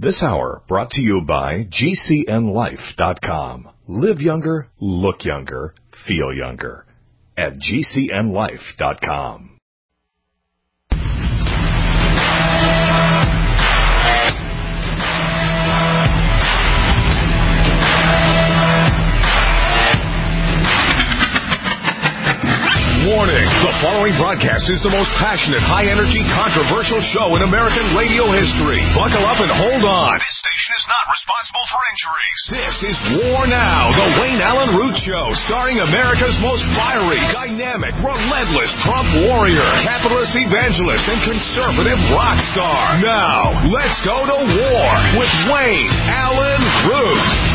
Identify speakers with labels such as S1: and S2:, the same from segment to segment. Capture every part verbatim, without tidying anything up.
S1: This hour brought to you by G C N life dot com. Live younger, look younger, feel younger at G C N life dot com. Warning, the following broadcast is the most passionate, high-energy, controversial show in American radio history. Buckle up and hold on. This station is not responsible for injuries. This is War Now, the Wayne Allen Root Show, starring America's most fiery, dynamic, relentless Trump warrior, capitalist evangelist, and conservative rock star. Now, let's go to war with Wayne Allen Root.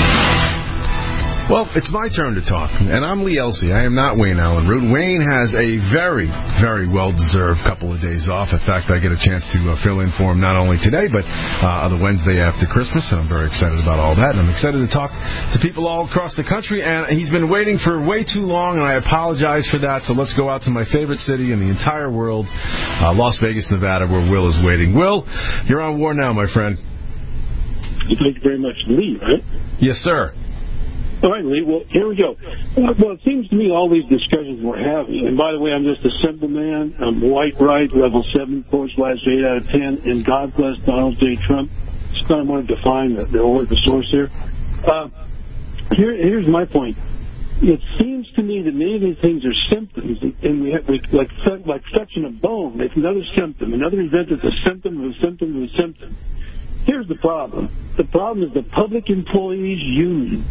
S2: Well, it's my turn to talk, and I'm Lee Elsey. I am not Wayne Allen Root. Wayne has a very, very well-deserved couple of days off. In fact, I get a chance to uh, fill in for him not only today, but uh, the Wednesday after Christmas, and I'm very excited about all that. And I'm excited to talk to people all across the country, and he's been waiting for way too long, and I apologize for that. So let's go out to my favorite city in the entire world, uh, Las Vegas, Nevada, where Will is waiting. Will, you're on War Now, my friend.
S3: Thank you very much, Lee, right?
S2: Yes, sir.
S3: All right, Lee, well, here we go. Well, it seems to me all these discussions we're having, and by the way, I'm just a simple man. I'm white, right, level seven, course last eight out of ten, and God bless Donald J. Trump. Just kind of want to define the, the, the source here. Uh, here. Here's my point. It seems to me that many of these things are symptoms, and we have, we, like, like fetching a bone. It's another symptom. Another event is a symptom of a symptom of a symptom. Here's the problem. The problem is the Public Employees Union.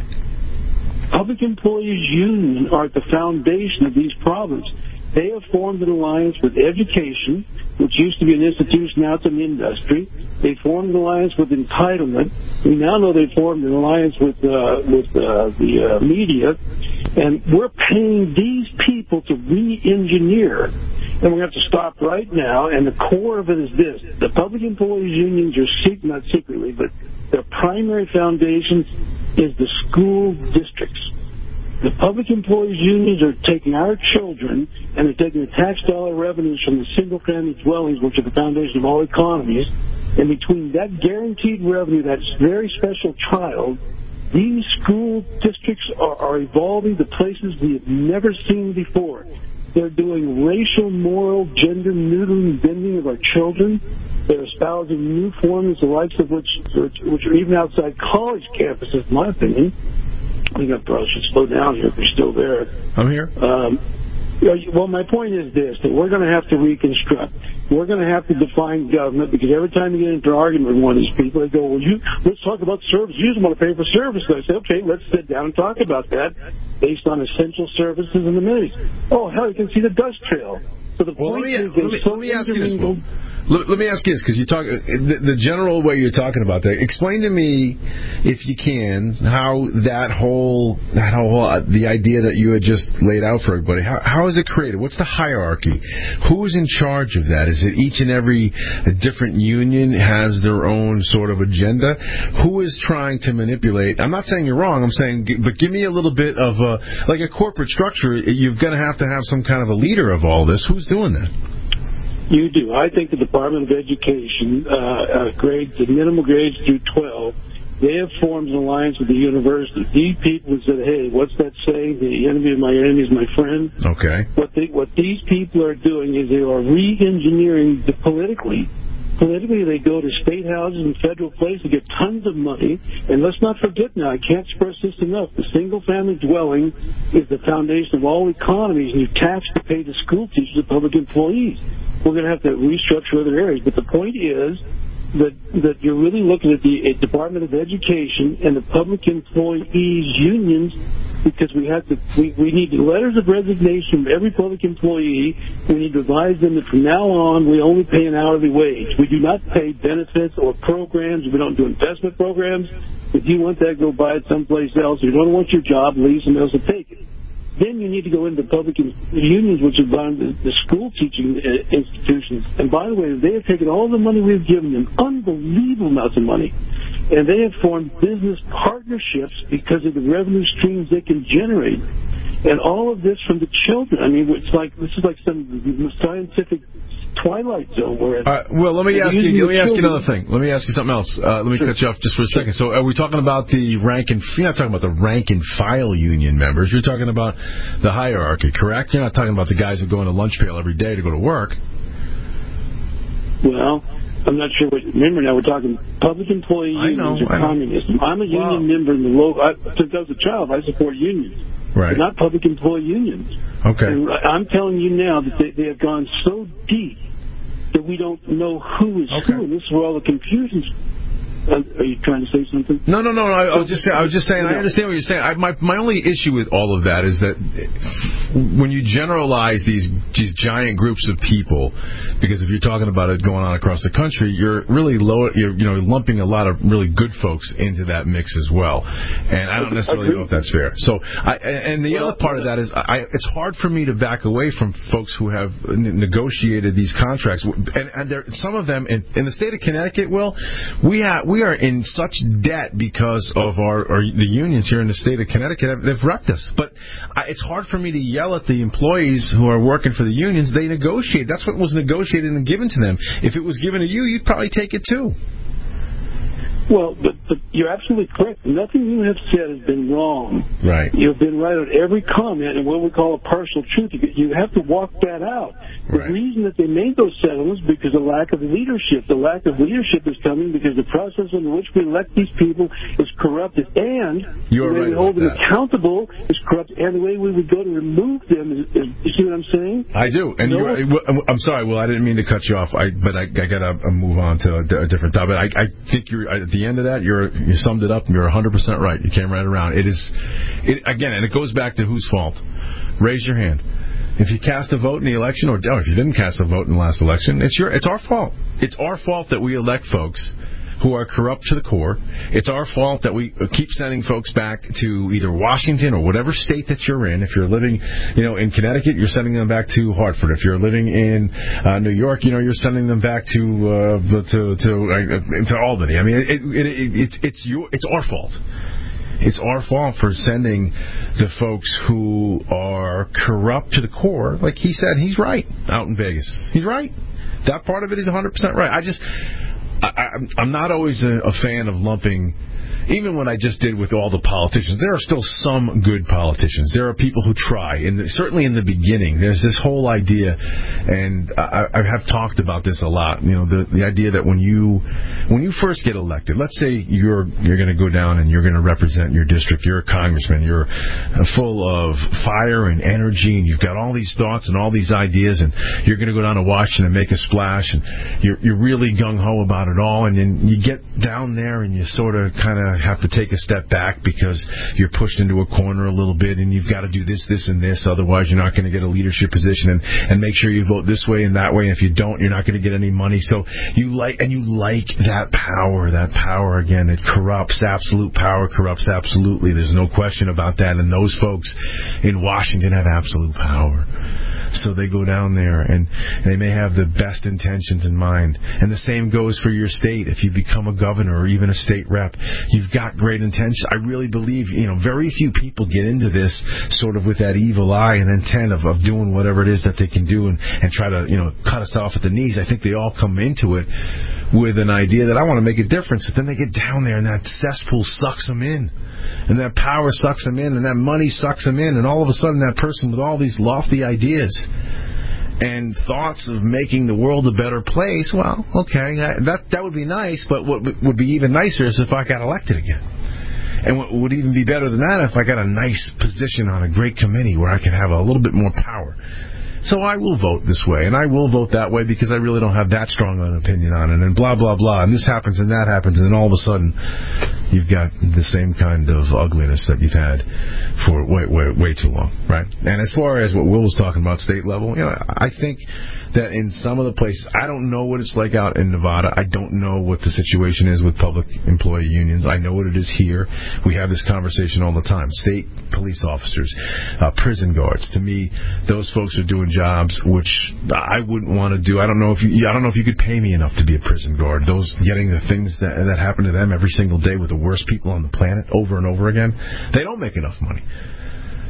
S3: Public Employees Union are at the foundation of these problems. They have formed an alliance with education, which used to be an institution, now it's an industry. They formed an alliance with entitlement. We now know they formed an alliance with uh, with uh, the uh, media. And we're paying these people to re-engineer. And we're going to have to stop right now. And the core of it is this. The Public Employees Unions are, secret, not secretly, but their primary foundation is the school districts. The public employees unions are taking our children and they're taking the tax dollar revenues from the single-family dwellings, which are the foundation of all economies, and between that guaranteed revenue, that very special child, these school districts are, are evolving to places we have never seen before. They're doing racial, moral, gender neutering bending of our children. They're espousing new forms, the likes of which, which, which are even outside college campuses, in my opinion. I think I probably should slow down here if you're still there.
S2: I'm here.
S3: Um, well, my point is this, that we're going to have to reconstruct. We're going to have to define government, because every time you get into an argument with one of these people, they go, well, you, let's talk about service. You just want to pay for service. So I say, okay, let's sit down and talk about that based on essential services and amenities. Oh, hell, you can see the dust trail. So the
S2: well,
S3: point
S2: let me,
S3: is, let
S2: me,
S3: so
S2: let me ask you this, Will. Let, let me ask you this, because you talk the, the general way you're talking about that. Explain to me, if you can, how that whole that whole uh, the idea that you had just laid out for everybody. How, how is it created? What's the hierarchy? Who's in charge of that? Is it each and every different union has their own sort of agenda? Who is trying to manipulate? I'm not saying you're wrong. I'm saying, but give me a little bit of a, like a corporate structure. You're going to have to have some kind of a leader of all this. Who's doing that?
S3: You do. I think the Department of Education, uh, uh, grades, the minimum grades through twelve, they have formed an alliance with the university. These people said, hey, what's that saying? The enemy of my enemy is my friend.
S2: Okay.
S3: What, they, what these people are doing is they are re-engineering the politically. Politically, they go to state houses and federal places to get tons of money. And let's not forget now, I can't express this enough, the single-family dwelling is the foundation of all economies, and you tax to pay the school teachers and public employees. We're going to have to restructure other areas. But the point is that that you're really looking at the uh, Department of Education and the public employees unions, because we have to we, we need letters of resignation from every public employee. We need to advise them that from now on we only pay an hourly wage. We do not pay benefits or programs. We don't do investment programs. If you want that, go buy it someplace else. If you don't want your job, leave somebody else to take it. Then you need to go into public unions, which are the, the school teaching institutions. And by the way, they have taken all the money we've given them, unbelievable amounts of money, and they have formed business partnerships because of the revenue streams they can generate. And all of this from the children. I mean, it's like this is like some scientific Twilight Zone. Where
S2: uh, well, let me ask you. Let me ask you another thing. Let me ask you something else. Uh, let me sure. cut you off just for a second. So, are we talking about the rank and? You're not talking about the rank and file union members. You're talking about the hierarchy, correct? You're not talking about the guys who go in a lunch pail every day to go to work.
S3: Well, I'm not sure what. Remember, now we're talking public employee
S2: I know,
S3: unions or communism. I'm a union
S2: wow.
S3: member in the local. I, since I was a child, I support unions.
S2: Right.
S3: But not public employee unions.
S2: Okay.
S3: And I'm telling you now that they, they have gone so deep that we don't know who is
S2: okay.
S3: who. And this is where all the confusion's. Uh, are you trying to say something?
S2: No, no, no. I, I was just, I was just saying. I understand what you're saying. I, my, my only issue with all of that is that when you generalize these, these giant groups of people, because if you're talking about it going on across the country, you're really low. You're, you know, lumping a lot of really good folks into that mix as well. And I don't necessarily know if that's fair. So, I, and the well, other part of that is, I, it's hard for me to back away from folks who have negotiated these contracts, and, and there, some of them in, in the state of Connecticut. Will we have? We are in such debt because of our, our the unions here in the state of Connecticut. They've wrecked us. But I, it's hard for me to yell at the employees who are working for the unions. They negotiate. That's what was negotiated and given to them. If it was given to you, you'd probably take it too.
S3: Well, but, but you're absolutely correct. Nothing you have said has been wrong.
S2: Right.
S3: You've been right on every comment, and what we call a partial truth. You have to walk that out. The
S2: right.
S3: reason that they made those settlements because of lack of leadership. The lack of leadership is coming because the process in which we elect these people is corrupted, and
S2: you're
S3: the way
S2: right
S3: we hold them
S2: that.
S3: accountable is corrupt, and the way we would go to remove them is, is you see what I'm saying?
S2: I do, and
S3: no.
S2: you're, I'm sorry. Well, I didn't mean to cut you off, I, but I, I got to move on to a, a different topic. I, I think you're. I, At the end of that, you're you summed it up, and you're one hundred percent right. You came right around. It is, it, again, and it goes back to whose fault. Raise your hand. If you cast a vote in the election, or, or if you didn't cast a vote in the last election, it's your, it's our fault. It's our fault that we elect folks who are corrupt to the core. It's our fault that we keep sending folks back to either Washington or whatever state that you're in. If you're living, you know, in Connecticut, you're sending them back to Hartford. If you're living in uh, New York, you know, you're sending them back to uh, to to, uh, to Albany. I mean, it, it, it, it's it's your it's our fault. It's our fault for sending the folks who are corrupt to the core. Like he said, he's right out in Vegas. He's right. That part of it is one hundred percent right. I just. I, I'm not always a, a fan of lumping, even what I just did with all the politicians. There are still some good politicians. There are people who try, and certainly in the beginning, there's this whole idea, and I, I have talked about this a lot. You know, the the idea that when you when you first get elected, let's say you're you're going to go down and you're going to represent your district. You're a congressman. You're full of fire and energy, and you've got all these thoughts and all these ideas, and you're going to go down to Washington and make a splash, and you're you're really gung ho about it all, and then you get down there and you sort of kind of have to take a step back because you're pushed into a corner a little bit, and you've got to do this, this, and this, otherwise you're not going to get a leadership position, and, and make sure you vote this way and that way, and if you don't, you're not going to get any money. So you like, and you like that power, that power, again, it corrupts. Absolute power corrupts absolutely. There's no question about that, and those folks in Washington have absolute power. So they go down there, and they may have the best intentions in mind. And the same goes for your state. If you become a governor or even a state rep, you've got great intentions. I really believe, you know, very few people get into this sort of with that evil eye and intent of, of doing whatever it is that they can do and, and try to, you know, cut us off at the knees. I think they all come into it with an idea that I want to make a difference. But then they get down there, and that cesspool sucks them in. And that power sucks them in, and that money sucks them in, and all of a sudden that person with all these lofty ideas and thoughts of making the world a better place, well, okay, that that would be nice, but what would be even nicer is if I got elected again. And what would even be better than that if I got a nice position on a great committee where I could have a little bit more power. So I will vote this way, and I will vote that way because I really don't have that strong an opinion on it, and blah, blah, blah, and this happens and that happens, and then all of a sudden you've got the same kind of ugliness that you've had for way, way, way too long, right? And as far as what Will was talking about, state level, you know, I think that in some of the places, I don't know what it's like out in Nevada. I don't know what the situation is with public employee unions. I know what it is here. We have this conversation all the time. State police officers, uh, prison guards. To me, those folks are doing jobs which I wouldn't want to do. I don't know if you, I don't know if you could pay me enough to be a prison guard. Those getting the things that that happen to them every single day with the worst people on the planet over and over again. They don't make enough money.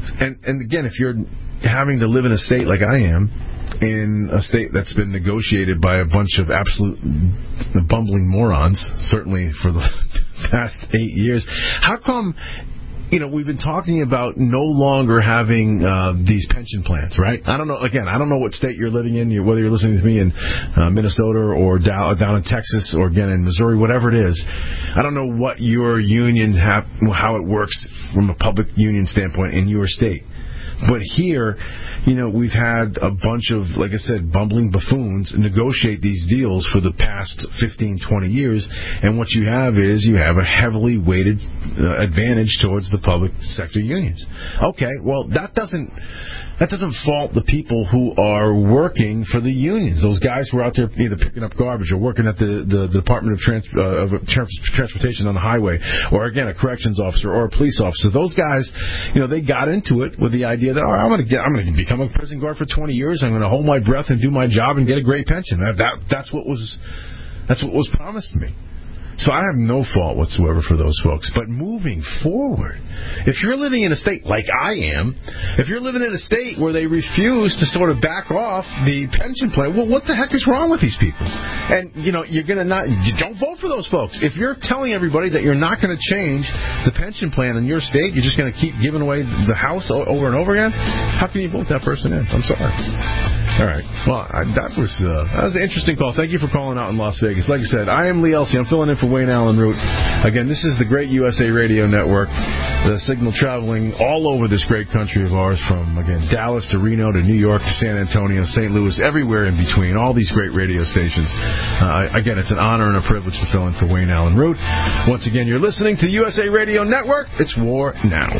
S2: And, and again, if you're having to live in a state like I am, in a state that's been negotiated by a bunch of absolute bumbling morons, certainly for the past eight years, how come, you know, we've been talking about no longer having uh, these pension plans, right? I don't know, again, I don't know what state you're living in, whether you're listening to me in uh, Minnesota or down, down in Texas or, again, in Missouri, whatever it is. I don't know what your union, have, how it works from a public union standpoint in your state. But here, you know, we've had a bunch of, like I said, bumbling buffoons negotiate these deals for the past fifteen, twenty years, and what you have is you have a heavily weighted uh, advantage towards the public sector unions. Okay, well, that doesn't that doesn't fault the people who are working for the unions. Those guys who are out there either picking up garbage or working at the, the, the Department of, Trans, uh, of Trans, Transportation on the highway, or, again, a corrections officer or a police officer. Those guys, you know, they got into it with the idea that, all right, I'm going to get, I'm going to become a prison guard for twenty years. I'm going to hold my breath and do my job and get a great pension. That, that that's what was that's what was promised to me. So I have no fault whatsoever for those folks. But moving forward, if you're living in a state like I am, if you're living in a state where they refuse to sort of back off the pension plan, well, what the heck is wrong with these people? And, you know, you're going to not, you don't vote for those folks. If you're telling everybody that you're not going to change the pension plan in your state, you're just going to keep giving away the house over and over again, how can you vote that person in? I'm sorry. All right. Well, I, that was uh, that was an interesting call. Thank you for calling out in Las Vegas. Like I said, I am Lee Elsey. I'm filling in for Wayne Allen Root. Again, this is the great U S A Radio Network, the signal traveling all over this great country of ours, from, again, Dallas to Reno to New York to San Antonio, Saint Louis, everywhere in between, all these great radio stations. Uh, again, it's an honor and a privilege to fill in for Wayne Allen Root. Once again, you're listening to the U S A Radio Network. It's War Now.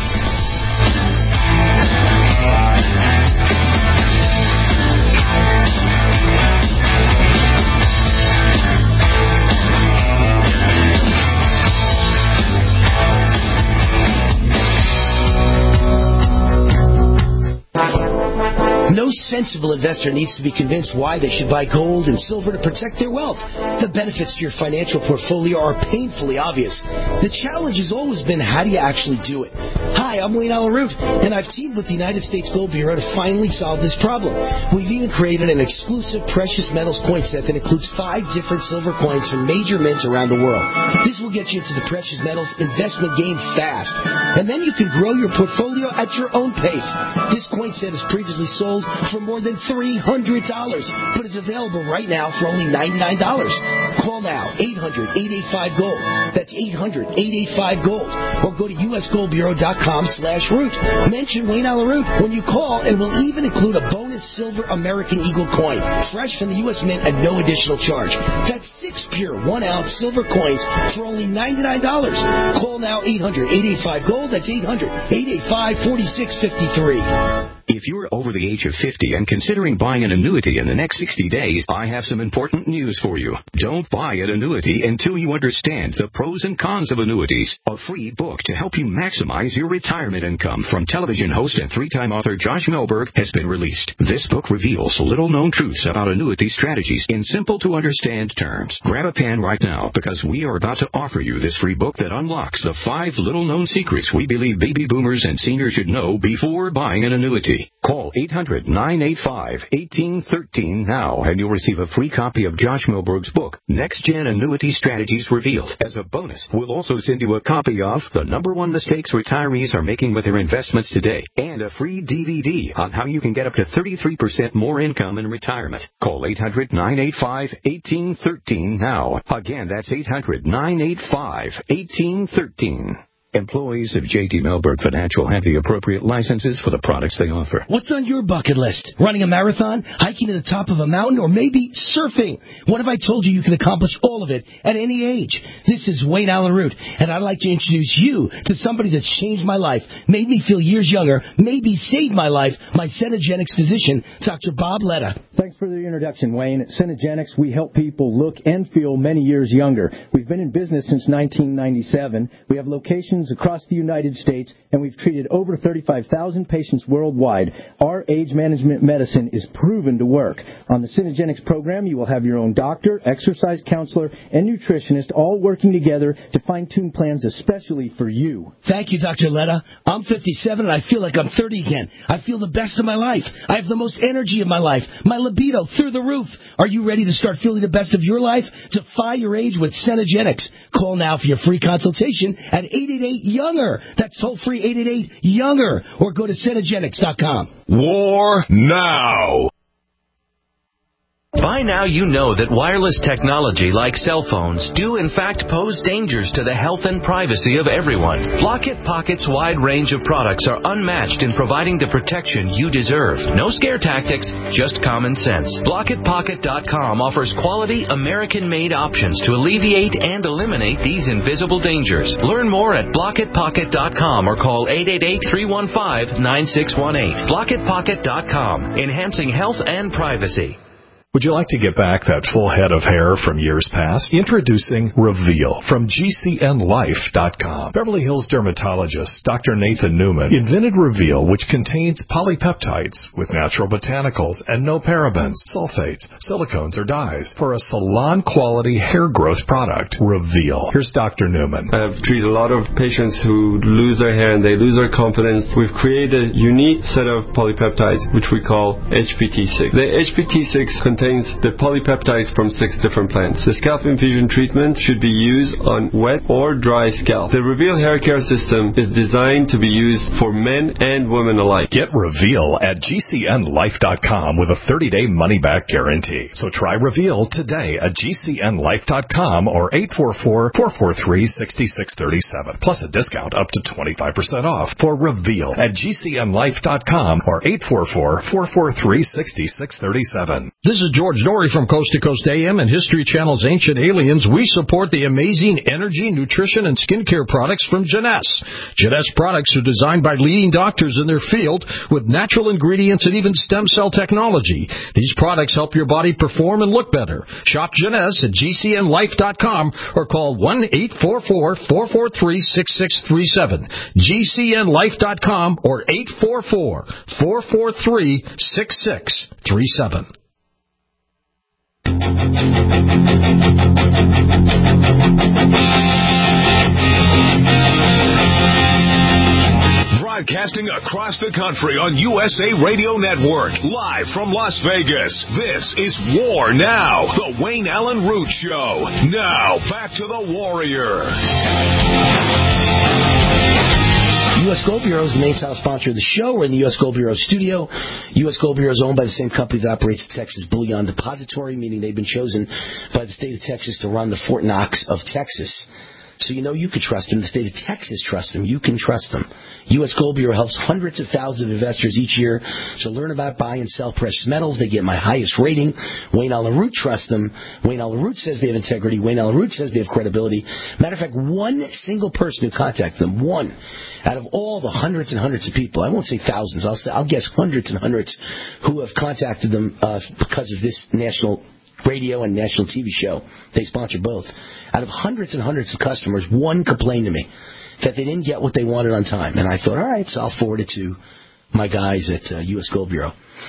S4: No sensible investor needs to be convinced why they should buy gold and silver to protect their wealth. The benefits to your financial portfolio are painfully obvious. The challenge has always been, how do you actually do it? Hi, I'm Wayne Allen Root, and I've teamed with the United States Gold Bureau to finally solve this problem. We've even created an exclusive precious metals coin set that includes five different silver coins from major mints around the world. This will get you into the precious metals investment game fast, and then you can grow your portfolio at your own pace. This coin set is previously sold for more than three hundred dollars, but is available right now for only ninety-nine dollars. Call now, eight hundred, eight eight five, GOLD. That's eight hundred, eight eight five, GOLD. Or go to usgoldbureau.com slash root. Mention Wayne Allen Root when you call, and we'll even include a bonus silver American Eagle coin, fresh from the U S Mint at no additional charge. That's six pure one-ounce silver coins for only ninety-nine dollars. Call now, eight hundred, eight eight five, GOLD. That's eight hundred, eight eight five, four six five three.
S5: If you're over the age of fifty and considering buying an annuity in the next sixty days, I have some important news for you. Don't buy an annuity until you understand the pros and cons of annuities. A free book to help you maximize your retirement income from television host and three-time author Josh Melberg has been released. This book reveals little-known truths about annuity strategies in simple-to-understand terms. Grab a pen right now, because we are about to offer you this free book that unlocks the five little-known secrets we believe baby boomers and seniors should know before buying an annuity. Call eight hundred, nine eight five, one eight one three now, and you'll receive a free copy of Josh Melberg's book, Next Gen Annuity Strategies Revealed. As a bonus, we'll also send you a copy of The Number One Mistakes Retirees Are Making with Their Investments Today, and a free D V D on how you can get up to thirty-three percent more income in retirement. Call eight hundred, nine eight five, one eight one three now. Again, that's eight hundred, nine eight five, one eight one three. Employees of J T Melberg Financial have the appropriate licenses for the products they offer.
S4: What's on your bucket list? Running a marathon? Hiking to the top of a mountain? Or maybe surfing? What if I told you you can accomplish all of it at any age? This is Wayne Allen Root, and I'd like to introduce you to somebody that's changed my life, made me feel years younger, maybe saved my life, my Cenegenics physician, Doctor Bob Letta.
S6: Thanks for the introduction, Wayne. At Cenegenics, we help people look and feel many years younger. We've been in business since nineteen ninety-seven. We have locations locations across the United States, and we've treated over thirty-five thousand patients worldwide. Our age management medicine is proven to work. On the Synergenics program, you will have your own doctor, exercise counselor, and nutritionist all working together to fine-tune plans especially for you.
S4: Thank you, Doctor Letta. I'm fifty-seven, and I feel like I'm thirty again. I feel the best of my life. I have the most energy of my life. My libido through the roof. Are you ready to start feeling the best of your life? Defy your age with Synergenics. Call now for your free consultation at eight eight eight, younger. That's toll-free eight eight eight, younger. Or go to Synergenics dot com.
S1: War now.
S7: By now you know that wireless technology like cell phones do in fact pose dangers to the health and privacy of everyone. Blockit Pocket's wide range of products are unmatched in providing the protection you deserve. No scare tactics, just common sense. Blockit Pocket dot com offers quality American-made options to alleviate and eliminate these invisible dangers. Learn more at Blockit Pocket dot com or call eight eight eight, three one five, nine six one eight. Blockit Pocket dot com, enhancing health and privacy.
S8: Would you like to get back that full head of hair from years past? Introducing Reveal from G C N Life dot com. Beverly Hills dermatologist Doctor Nathan Newman invented Reveal, which contains polypeptides with natural botanicals and no parabens, sulfates, silicones, or dyes for a salon-quality hair growth product. Reveal. Here's Doctor Newman.
S9: I've treated a lot of patients who lose their hair and they lose their confidence. We've created a unique set of polypeptides, which we call H P T six. The H P T six contains the polypeptides from six different plants. The scalp infusion treatment should be used on wet or dry scalp. The Reveal hair care system is designed to be used for men and women alike.
S8: Get Reveal at G C N Life dot com with a thirty-day money-back guarantee. So try Reveal today at G C N Life dot com or eight four four, four four three, six six three seven, plus a discount up to twenty-five percent off for Reveal at G C N Life dot com or eight four four, four four three, six six three seven.
S10: This is George Norrie from Coast to Coast A M and History Channel's Ancient Aliens. We support the amazing energy, nutrition, and skincare products from Jeunesse. Jeunesse products are designed by leading doctors in their field with natural ingredients and even stem cell technology. These products help your body perform and look better. Shop Jeunesse at G C N Life dot com or call one eight four four, four four three, six six three seven. G C N Life dot com or eight four four, four four three, six six three seven.
S1: Broadcasting across the country on U S A Radio Network, live from Las Vegas. This is War Now, the Wayne Allen Root Show. Now, back to the Warrior.
S4: U S Gold Bureau is the main title sponsor of the show. We're in the U S Gold Bureau studio. U S Gold Bureau is owned by the same company that operates the Texas Bullion Depository, meaning they've been chosen by the state of Texas to run the Fort Knox of Texas. So you know you can trust them. The state of Texas trusts them. You can trust them. U S Gold Bureau helps hundreds of thousands of investors each year to learn about buy and sell precious metals. They get my highest rating. Wayne Allen Root trusts them. Wayne Allen Root says they have integrity. Wayne Allen Root says they have credibility. Matter of fact, one single person who contacted them, one, out of all the hundreds and hundreds of people, I won't say thousands, I'll say I'll guess hundreds and hundreds who have contacted them uh, because of this national radio and national T V show. They sponsor both. Out of hundreds and hundreds of customers, one complained to me that they didn't get what they wanted on time. And I thought, all right, so I'll forward it to my guys at uh, U S Gold Bureau.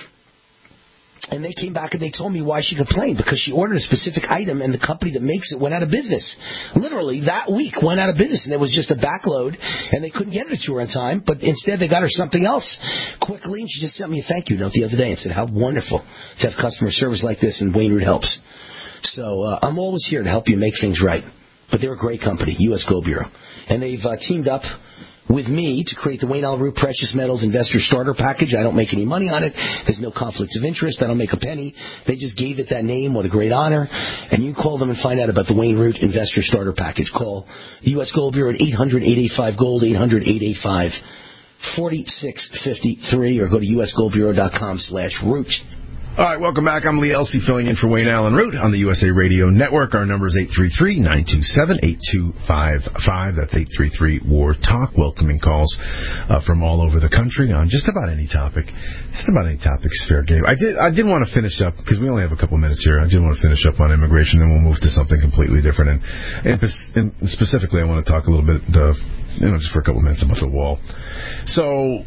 S4: And they came back and they told me why she complained, because she ordered a specific item and the company that makes it went out of business. Literally, that week went out of business, and it was just a backload, and they couldn't get it to her on time, but instead they got her something else quickly, and she just sent me a thank you note the other day and said how wonderful to have customer service like this, and Wayne Root helps. So uh, I'm always here to help you make things right. But they're a great company, U S Gold Bureau. And they've uh, teamed up with me to create the Wayne Allen Root Precious Metals Investor Starter Package. I don't make any money on it. There's no conflicts of interest. I don't make a penny. They just gave it that name. What a great honor. And you can call them and find out about the Wayne Root Investor Starter Package. Call the U S Gold Bureau at eight hundred, eight eight five, GOLD, eight hundred, eight eight five, four six five three, or go to usgoldbureau.com slash root.
S2: All right, welcome back. I'm Lee Elsey, filling in for Wayne Allen Root on the U S A Radio Network. Our number is eight three three, nine two seven, eight two five five. That's eight three three, W A R, talk. Welcoming calls uh, from all over the country on just about any topic. Just about any topic is fair game. I did I did want to finish up, because we only have a couple minutes here. I did want to finish up on immigration, then we'll move to something completely different. And, and, and specifically, I want to talk a little bit uh, you know, just for a couple of minutes about the wall. So,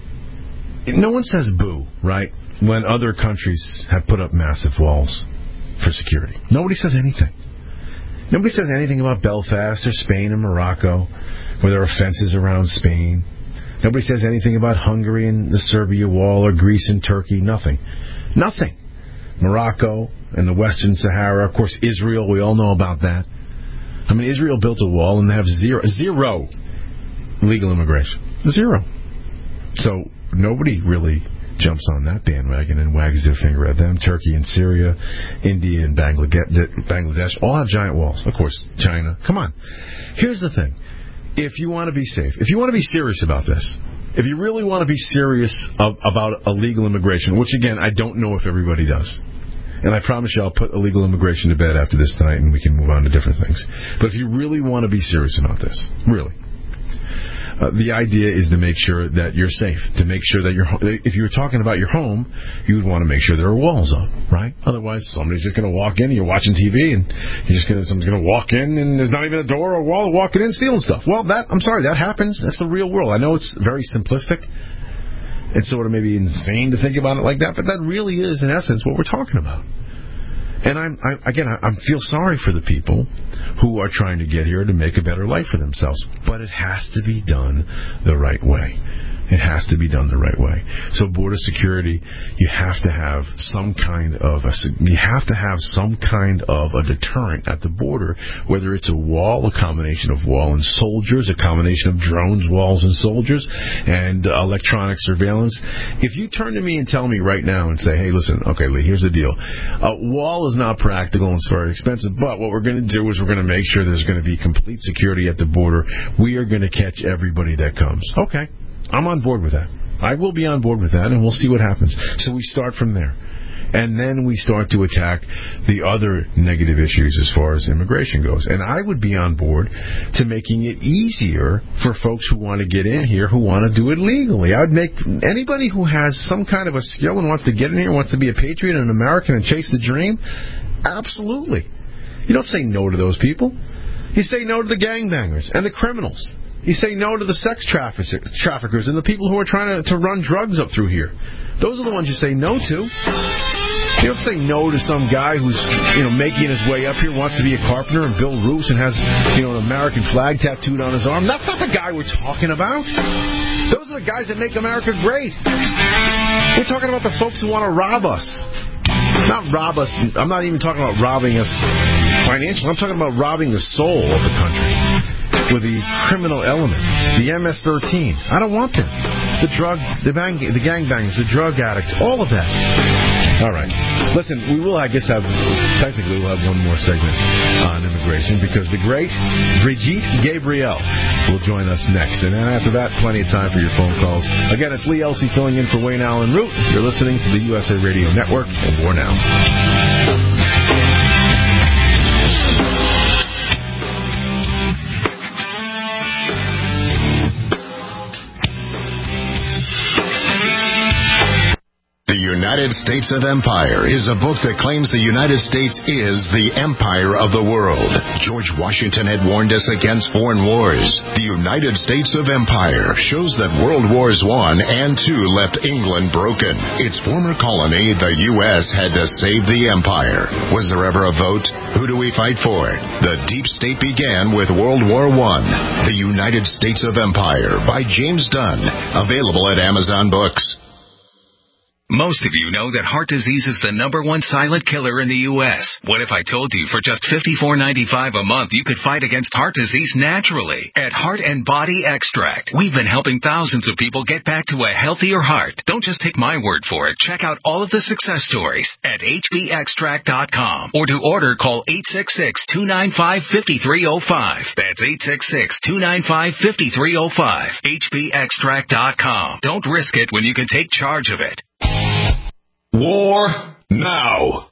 S2: no one says boo, right, when other countries have put up massive walls for security. Nobody says anything. Nobody says anything about Belfast or Spain or Morocco, where there are fences around Spain. Nobody says anything about Hungary and the Serbia wall or Greece and Turkey. Nothing. Nothing. Morocco and the Western Sahara. Of course, Israel, we all know about that. I mean, Israel built a wall and they have zero, zero legal immigration. Zero. So nobody really jumps on that bandwagon and wags their finger at them. Turkey and Syria, India and Bangladesh all have giant walls. Of course, China. Come on. Here's the thing. If you want to be safe, if you want to be serious about this, if you really want to be serious of, about illegal immigration, which, again, I don't know if everybody does, and I promise you I'll put illegal immigration to bed after this tonight and we can move on to different things. But if you really want to be serious about this, really, Uh, the idea is to make sure that you're safe, to make sure that you're, if you were talking about your home, you would want to make sure there are walls up, right? Otherwise, somebody's just going to walk in, and you're watching T V, and you're just going to, somebody's going to walk in, and there's not even a door or a wall walking in stealing stuff. Well, that, I'm sorry, that happens. That's the real world. I know it's very simplistic. It's sort of maybe insane to think about it like that, but that really is, in essence, what we're talking about. And I'm, I, again, I, I feel sorry for the people who are trying to get here to make a better life for themselves. But it has to be done the right way. It has to be done the right way. So border security, you have to have some kind of a, you have to have some kind of a deterrent at the border, whether it's a wall, a combination of wall and soldiers, a combination of drones, walls, and soldiers, and uh, electronic surveillance. If you turn to me and tell me right now and say, hey, listen, okay, Lee, here's the deal. A wall is not practical and it's very expensive, but what we're going to do is we're going to make sure there's going to be complete security at the border. We are going to catch everybody that comes. Okay. I'm on board with that. I will be on board with that, and we'll see what happens. So we start from there. And then we start to attack the other negative issues as far as immigration goes. And I would be on board to making it easier for folks who want to get in here, who want to do it legally. I would make anybody who has some kind of a skill and wants to get in here, wants to be a patriot and an American and chase the dream, absolutely. You don't say no to those people. You say no to the gangbangers and the criminals. You say no to the sex traffickers and the people who are trying to, to run drugs up through here. Those are the ones you say no to. You don't say no to some guy who's, you know, making his way up here, wants to be a carpenter and build roofs and has, you know, an American flag tattooed on his arm. That's not the guy we're talking about. Those are the guys that make America great. We're talking about the folks who want to rob us. Not rob us. I'm not even talking about robbing us financially. I'm talking about robbing the soul of the country with the criminal element, the M S thirteen. I don't want them. The drug, the bang, the gangbangers, the drug addicts, all of that. All right. Listen, we will, I guess, have, technically we'll have one more segment on immigration because the great Brigitte Gabriel will join us next. And then after that, plenty of time for your phone calls. Again, it's Lee Elsey filling in for Wayne Allen Root. You're listening to the U S A Radio Network, and more now.
S1: The United States of Empire is a book that claims the United States is the empire of the world. George Washington had warned us against foreign wars. The United States of Empire shows that World Wars One and Two left England broken. Its former colony, the U S, had to save the empire. Was there ever a vote? Who do we fight for? The deep state began with World War One. The United States of Empire by James Dunn. Available at Amazon Books.
S11: Most of you know that heart disease is the number one silent killer in the U S. What if I told you for just fifty-four ninety-five a month you could fight against heart disease naturally? At Heart and Body Extract, we've been helping thousands of people get back to a healthier heart. Don't just take my word for it. Check out all of the success stories at H B extract dot com. Or to order, call eight six six, two nine five, five three zero five. That's eight six six, two nine five, five three zero five. H B extract dot com. Don't risk it when you can take charge of it.
S1: War now.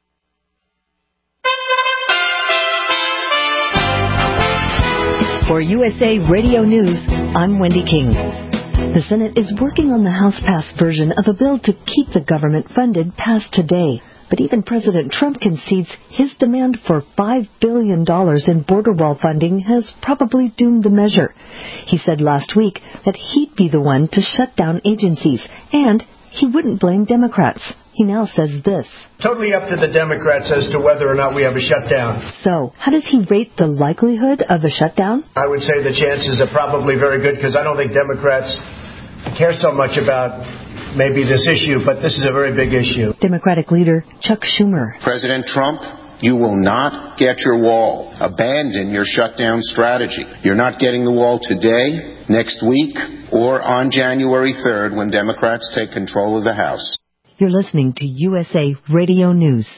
S12: For U S A Radio News, I'm Wendy King. The Senate is working on the House-passed version of a bill to keep the government funded passed today. But even President Trump concedes his demand for five billion dollars in border wall funding has probably doomed the measure. He said last week that he'd be the one to shut down agencies, and he wouldn't blame Democrats. He now says this.
S13: Totally up to the Democrats as to whether or not we have a shutdown.
S12: So, how does he rate the likelihood of a shutdown?
S13: I would say the chances are probably very good because I don't think Democrats care so much about maybe this issue, but this is a very big issue.
S12: Democratic leader Chuck Schumer.
S14: President Trump, you will not get your wall. Abandon your shutdown strategy. You're not getting the wall today, next week, or on January third when Democrats take control of the House.
S12: You're listening to U S A Radio News.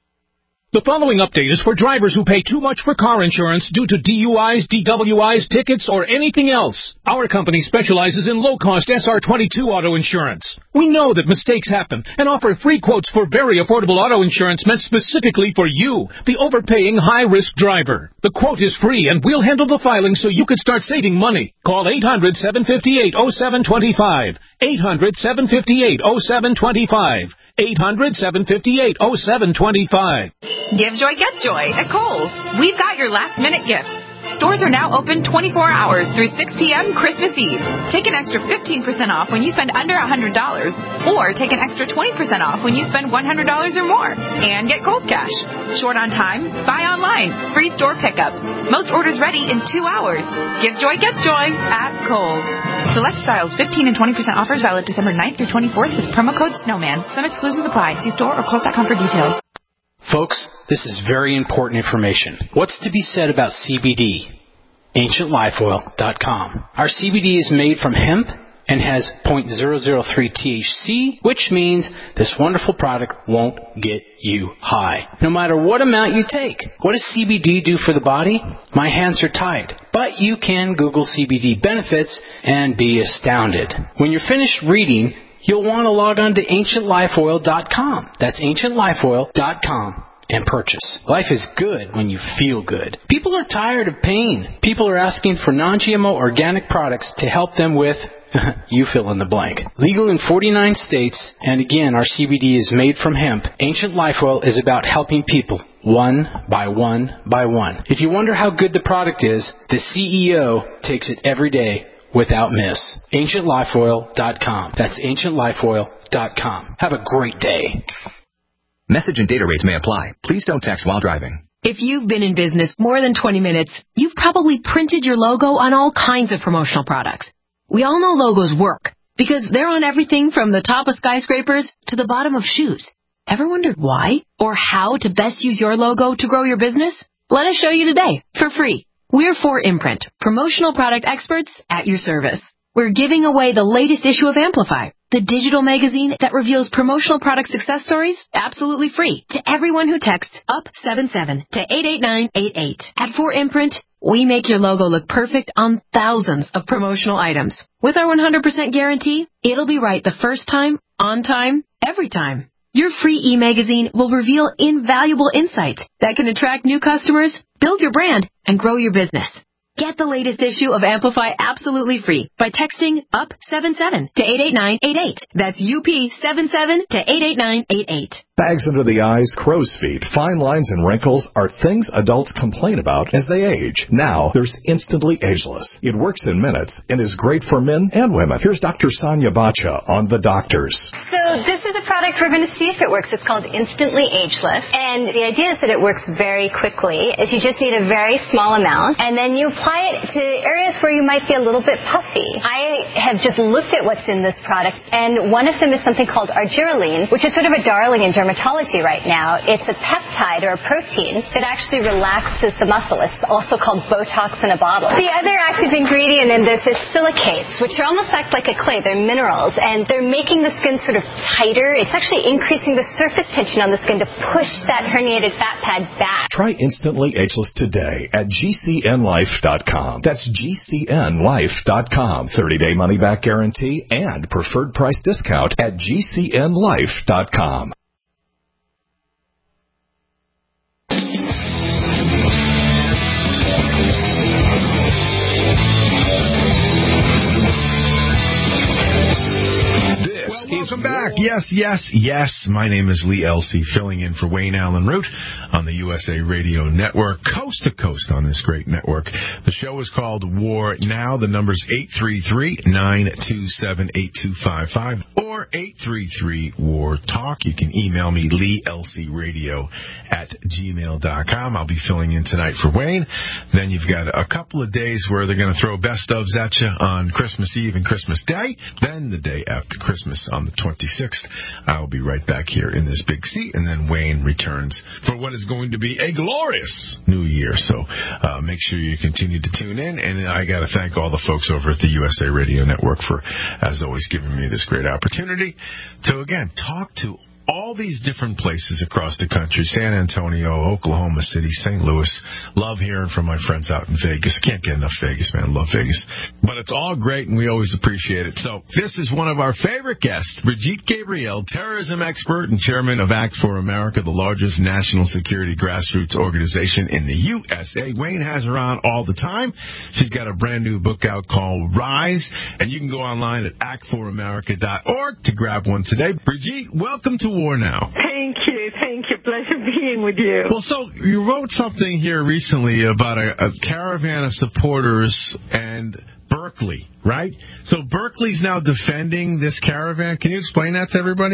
S15: The following update is for drivers who pay too much for car insurance due to D U Is, D W Is, tickets, or anything else. Our company specializes in low-cost S R twenty-two auto insurance. We know that mistakes happen and offer free quotes for very affordable auto insurance meant specifically for you, the overpaying high-risk driver. The quote is free, and we'll handle the filing so you can start saving money. Call eight hundred, seven five eight, oh seven two five. eight hundred, seven five eight, oh seven two five. eight hundred, seven five eight, oh seven two five.
S16: Give joy, get joy at Kohl's. We've got your last-minute gifts. Stores are now open twenty-four hours through six p.m. Christmas Eve. Take an extra fifteen percent off when you spend under one hundred dollars, or take an extra twenty percent off when you spend one hundred dollars or more. And get Kohl's Cash. Short on time? Buy online. Free store pickup. Most orders ready in two hours. Give joy, get joy at Kohl's. Select styles, fifteen and twenty percent offers valid December ninth through twenty-fourth with promo code SNOWMAN. Some exclusions apply. See store or Kohl's dot com for details.
S17: Folks, this is very important information. What's to be said about C B D? ancient life oil dot com. Our C B D is made from hemp and has zero point zero zero three T H C, which means this wonderful product won't get you high, no matter what amount you take. What does C B D do for the body? My hands are tied. But you can Google C B D benefits and be astounded. When you're finished reading, you'll want to log on to ancient life oil dot com. That's ancient life oil dot com and purchase. Life is good when you feel good. People are tired of pain. People are asking for non-G M O organic products to help them with, you fill in the blank. Legal in forty-nine states, and again, our C B D is made from hemp. Ancient Life Oil is about helping people, one by one by one. If you wonder how good the product is, the C E O takes it every day without miss. ancient life oil dot com. That's ancient life oil dot com. Have a great day.
S18: Message and data rates may apply. Please don't text while driving.
S19: If you've been in business more than twenty minutes, you've probably printed your logo on all kinds of promotional products. We all know logos work because they're on everything from the top of skyscrapers to the bottom of shoes. Ever wondered why or how to best use your logo to grow your business? Let us show you today for free. We're four Imprint, promotional product experts at your service. We're giving away the latest issue of Amplify, the digital magazine that reveals promotional product success stories absolutely free to everyone who texts up seven seven to eight eight nine eight eight. At four Imprint, we make your logo look perfect on thousands of promotional items. With our one hundred percent guarantee, it'll be right the first time, on time, every time. Your free e-magazine will reveal invaluable insights that can attract new customers, build your brand, and grow your business. Get the latest issue of Amplify absolutely free by texting up seven seven to eight eight nine eight eight. That's U P seven seven to eight eight nine eight eight.
S8: Bags under the eyes, crow's feet, fine lines, and wrinkles are things adults complain about as they age. Now, there's Instantly Ageless. It works in minutes and is great for men and women. Here's Doctor Sonia Bacha on The Doctors.
S20: So this is a product we're going to see if it works. It's called Instantly Ageless. And the idea is that it works very quickly. Is you just need a very small amount, and then you apply it to areas where you might be a little bit puffy. I have just looked at what's in this product, and one of them is something called argireline, which is sort of a darling in dermatology right now. It's a peptide or a protein that actually relaxes the muscle. It's also called Botox in a bottle. The other active ingredient in this is silicates, which are almost act like a clay. They're minerals, and they're making the skin sort of tighter. It's actually increasing the surface tension on the skin to push that herniated fat pad back.
S8: Try Instantly Ageless today at G C N life dot com. That's G C N life dot com. thirty-day money-back guarantee and preferred price discount at G C N life dot com.
S2: Welcome back back. Yes, yes, yes. My name is Lee Elsey, filling in for Wayne Allen Root on the U S A Radio Network, coast to coast on this great network. The show is called War Now. The number's eight three three, nine two seven, eight two five five or eight three three, war talk. You can email me, Lee Elsey Radio at gmail dot com. I'll be filling in tonight for Wayne. Then you've got a couple of days where they're going to throw best ofs at you on Christmas Eve and Christmas Day. Then the day after Christmas on the twenty-sixth, I'll be right back here in this big seat, and then Wayne returns for what is going to be a glorious new year. So uh, make sure you continue to tune in, and I got to thank all the folks over at the U S A Radio Network for, as always, giving me this great opportunity to, again, talk to all these different places across the country, San Antonio, Oklahoma City, Saint Louis. Love hearing from my friends out in Vegas. Can't get enough Vegas, man. Love Vegas. But it's all great, and we always appreciate it. So this is one of our favorite guests, Brigitte Gabriel, terrorism expert and chairman of Act for America, the largest national security grassroots organization in the U S A. Wayne has her on all the time. She's got a brand new book out called Rise, and you can go online at act for america dot org to grab one today. Brigitte, welcome to War Now.
S21: Thank you. Thank you. Pleasure being with you.
S2: Well, so you wrote something here recently about a, a caravan of supporters and Berkeley, right? So Berkeley's now defending this caravan. Can you explain that to everybody?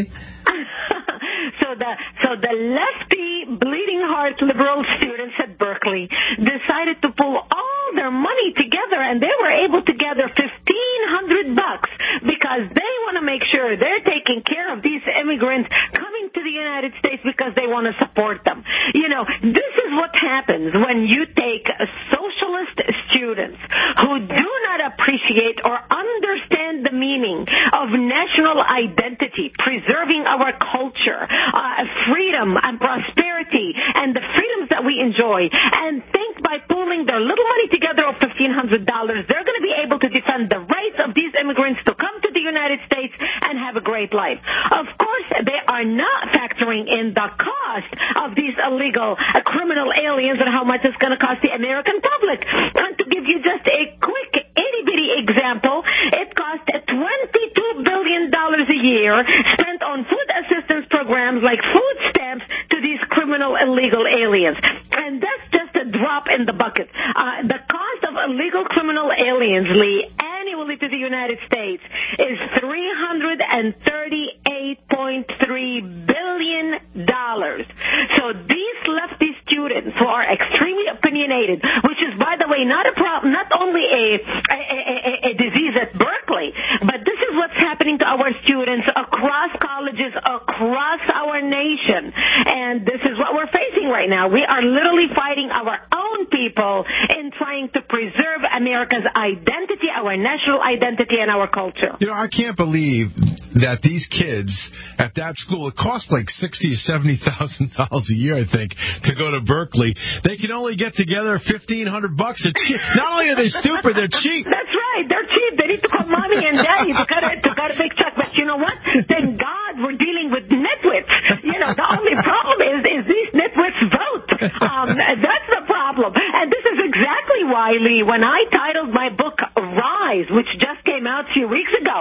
S21: So the so the lefty, bleeding heart liberal students at Berkeley decided to pull all their money together, and they were able to gather fifteen hundred bucks because they want to make sure they're taking care of these immigrants coming to the United States because they want to support them. You know, this is what happens when you take socialist students who do not appreciate or understand the meaning of national identity, preserving our culture, uh, freedom and prosperity, and the freedoms that we enjoy, and think by pooling their little money together of fifteen hundred dollars, they're going to be able to defend the rights of these immigrants to come to the United States and have a great life. Of course, they are not factoring in the cost of these illegal uh, criminal aliens and how much it's going to cost the American public. And to give you just a quick itty-bitty example, it costs twenty-two billion dollars a year spent on food assistance programs like food stamps to these criminal illegal aliens. And that's just a drop in the bucket. Uh, the cost of illegal criminal aliens, Lee, annually to the United States is three hundred thirty-eight point three billion dollars. So these lefty students who are extremely opinionated, which is, by the way, not a problem, not only a, a, a, a disease at Berkeley, but this is what's happening to our students across colleges, across our nation. And this is what we're facing right now. We are literally fighting our own people in trying to preserve America's identity, our national identity, and our culture.
S2: You know, I can't believe that these kids at that school, it costs like sixty to seventy thousand dollars a year, I think, to go to Berkeley. They can only get together fifteen hundred bucks. It's cheap. Not only are they stupid, they're cheap.
S21: That's right, they're cheap. They need to call mommy and daddy to cut a, to cut a big check. But you know what? Thank God we're dealing with nitwits. You know, the only problem is is these nitwits vote. Um, that's the problem. And this is exactly why, Lee, when I titled my book Rise, which just came out a few weeks ago,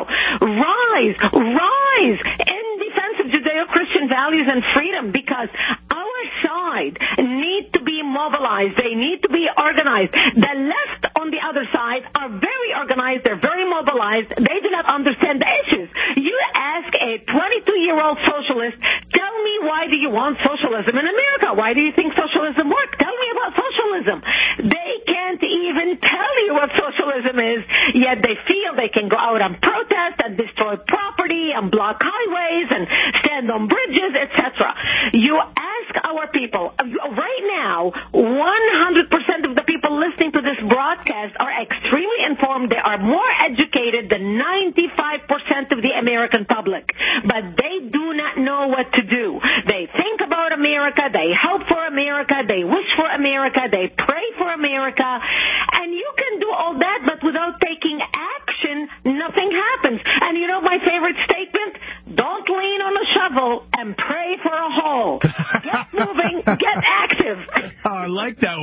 S21: Rise, Rise in defense of Judeo-Christian values and freedom, because our side need to be mobilized. They need to be organized. The left on the other side are very organized. They're very mobilized. They do not understand the issues. You ask a twenty-two-year-old socialist, tell me, why do you want socialism in America? Why do you think socialism works? Tell me about socialism. They can't even tell you what socialism is, yet they feel they can go out and protest and destroy property and block highways and stand on bridges, et cetera. You ask our people, right now, one hundred percent of the people listening to this broadcast are extremely informed. They are more educated than ninety-five percent of the American public, but they do not know what to do. They think about America, they hope for America, they wish for America, they pray for America, and you can do all that, but without taking action, nothing happens. And you know my favorite statement? Don't lean on a shovel and pray for a hole. Get moving, get active.
S2: Oh, I like that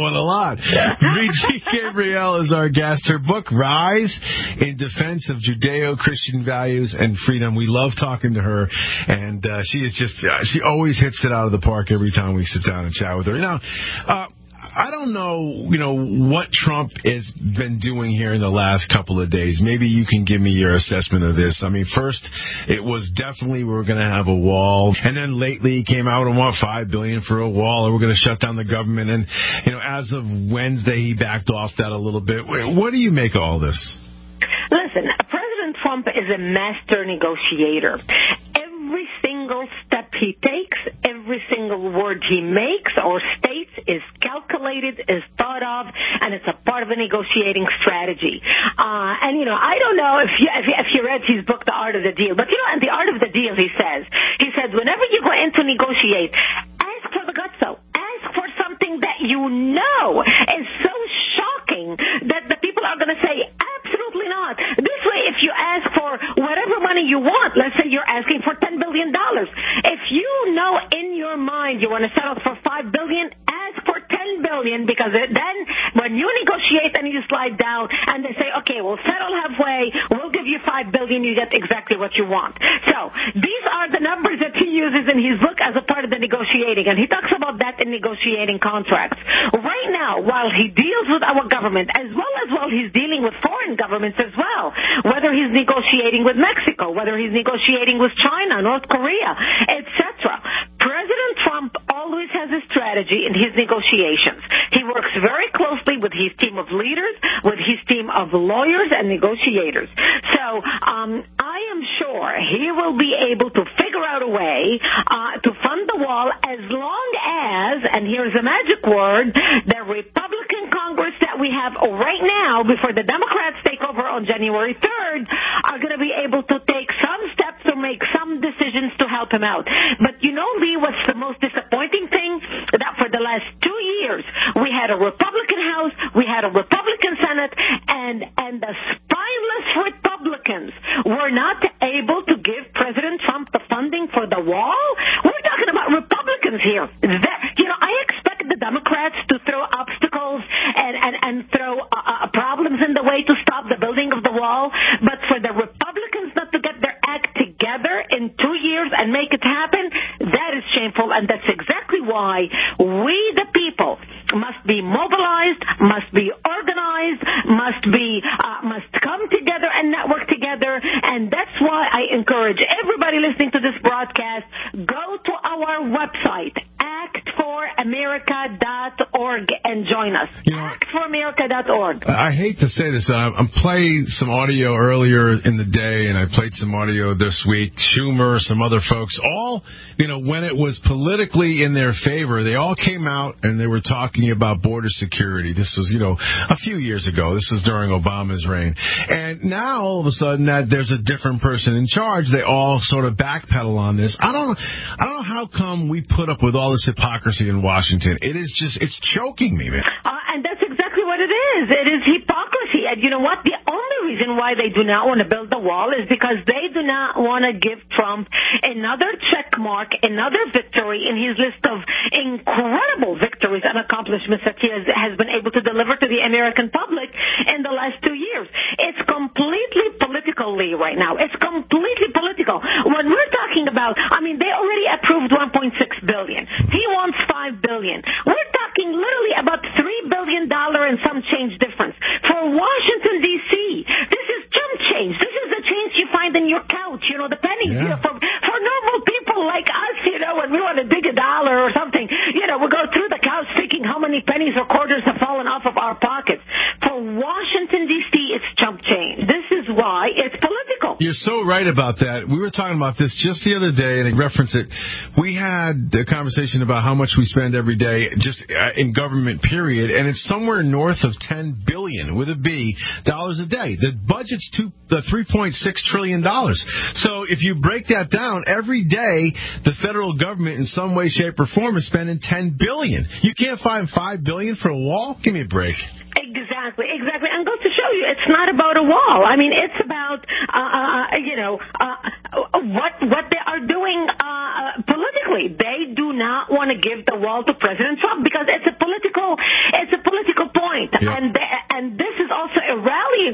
S2: one a lot. V G Gabrielle is our guest. Her book, Rise in Defense of Judeo-Christian Values and Freedom. We love talking to her, and uh, she is just, uh, she always hits it out of the park every time we sit down and chat with her. Now, uh, I don't know, you know, what Trump has been doing here in the last couple of days. Maybe you can give me your assessment of this. I mean, first, it was definitely we were going to have a wall. And then lately he came out and want five billion dollars for a wall, or we're going to shut down the government. And, you know, as of Wednesday, he backed off that a little bit. What do you make of all this?
S21: Listen, President Trump is a master negotiator. Every single step he takes, every single word he makes or states is calculated, is thought of, and it's a part of a negotiating strategy. Uh, and, you know, I don't know if you, if you, if you read his book, The Art of the Deal, but, you know, in The Art of the Deal, he says, he says, whenever you go in to negotiate, ask for the gutso. Ask for something that you know is so shocking that the people are going to say, absolutely not. This way, if you ask for whatever money you want, let's say you're asking for ten billion dollars. If you know in your mind you want to settle for five billion dollars, ask for ten billion dollars, because then when you negotiate and you slide down and they say, okay, we'll settle halfway, we'll give you five billion dollars, you get exactly what you want. So these are the numbers that he uses in his book as a part of the negotiating, and he talks about that in negotiating contracts. Right now, while he deals with our government, as well as while he's dealing with foreign governments as well, whether he's negotiating with Mexico, whether he's negotiating with China, North Korea, et cetera, President Trump always has a strategy in his negotiations. He works very closely with his team of leaders, with his team of lawyers and negotiators. So um, I am sure he will be able to figure out a way uh, to fund the wall as long as, and here's the magic word, the Republican Congress that we have right now before the Democrats take over on January third are going to be able to take some steps or make some decisions to help him out. But you know, Lee, what's the most disappointing thing? That for the last two years, we had a Republican House, we had a Republican Senate, and, and the spineless Republicans were not able to give President Trump the funding for the wall. We're talking about Republicans here. That, you know, I expect the Democrats to throw obstacles and, and, and throw uh, uh, problems in the way to stop the building of the wall, but for the Republicans not to get their act together in two years and make it happen, that is shameful, and that's exactly why we, the people, must be mobilized, must be organized, must be uh, must come together and network together, and that's why I encourage everybody listening to this broadcast, go to our website, act for america dot org, and join us.
S2: You know,
S21: act for america dot org.
S2: I hate to say this. I, I played some audio earlier in the day, and I played some audio this week. Schumer, some other folks, all, you know, when it was politically in their favor, they all came out and they were talking about border security. This was, you know, a few years ago. This was during Obama's reign. And now, all of a sudden, that there's a different person in charge, they all sort of backpedal on this. I don't, I don't know how come we put up with all this hypocrisy in Washington. It is just, it's choking me, man.
S21: Uh, and that's exactly what it is. It is hypocrisy. And you know what? The only reason why they do not want to build the wall is because they do not want to give Trump another check mark, another victory in his list of incredible victories and accomplishments that he has, has been able to deliver to the American public in the last two years. It's completely political, Lee, right now. It's completely political. When we're talking about, I mean, they already approved one point six billion dollars. He wants five billion dollars. We're talking literally about three billion dollars and some change difference. For Washington, D C, this is chump change. This is the change you find in your couch, you know, the pennies. Yeah. You know, for, for normal people like us, you know, when we want to dig a dollar or something, you know, we go through the couch thinking how many pennies or quarters have fallen off of our pockets. For Washington, D C, it's chump change. This is why it's political.
S2: You're so right about that. We were talking about this just the other day, and I referenced it. We had a conversation about how much we spend every day just in government, period, and it's somewhere north of ten billion with a B dollars a day. The budget's two, the three point six trillion dollars. So if you break that down, every day the federal government in some way, shape, or form is spending ten billion. You can't find five billion for a wall? Give me a break.
S21: Exactly, exactly. And go to show you, it's not about a wall. I mean, it's about, uh, uh, you know, uh, what what they are doing uh, politically. They do not want to give the wall to President Trump because it's a political, it's a